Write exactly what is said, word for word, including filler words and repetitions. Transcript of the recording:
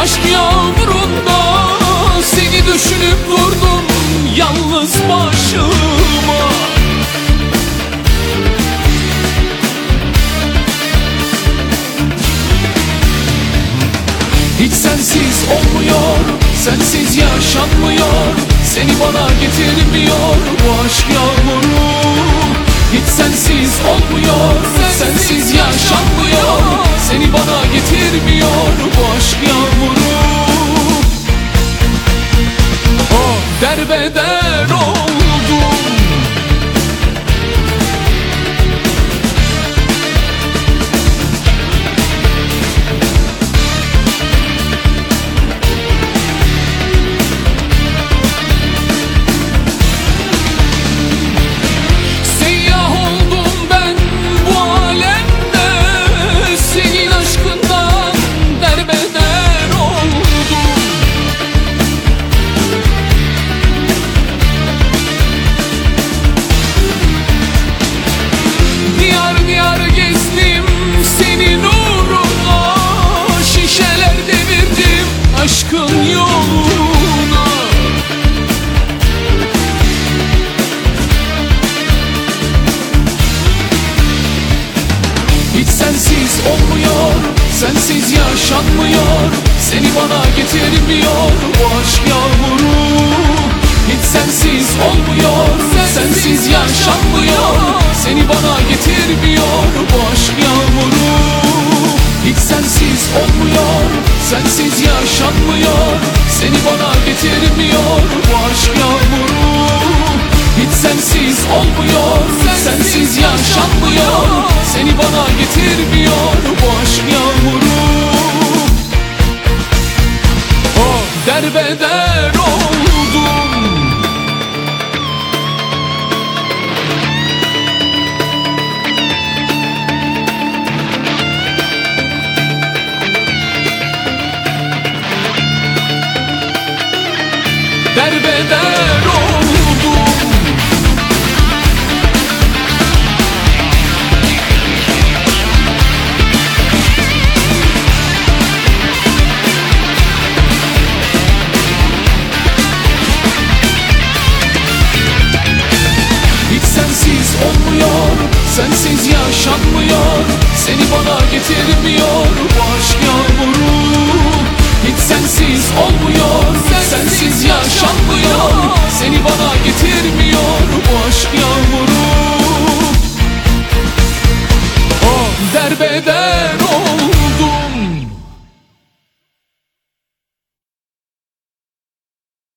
Aşk yağmurunda seni düşünüp durdum yalnız başıma. Hiç sensiz olmuyor, sensiz yaşanmıyor, seni bana getirmiyor bu aşk yağmuru. Hiç sensiz olmuyor, sensiz yaşanmıyor, seni bana getirmiyor bu aşk yağmuru. Oh, derbeder oldum. Aşkın yoluna hiç sensiz olmuyor, sensiz yaşanmıyor, seni bana getirmiyor bu aşk yağmuru. Hiç sensiz olmuyor, sensiz yaşanmıyor, seni bana getirmiyor bu aşk yağmuru. Hiç sensiz olmuyor, sensiz yaşanmıyor, seni bana getirmiyor bu aşk yağmuru. Hiç sensiz olmuyor, sensiz yaşanmıyor, seni bana getirmiyor bu aşk yağmuru. Oh, derbeder oldum. Derbeder oldum. Hiç sensiz olmuyor, sensiz yaşanmıyor, seni bana getirmiyor bu aşk yağmuru.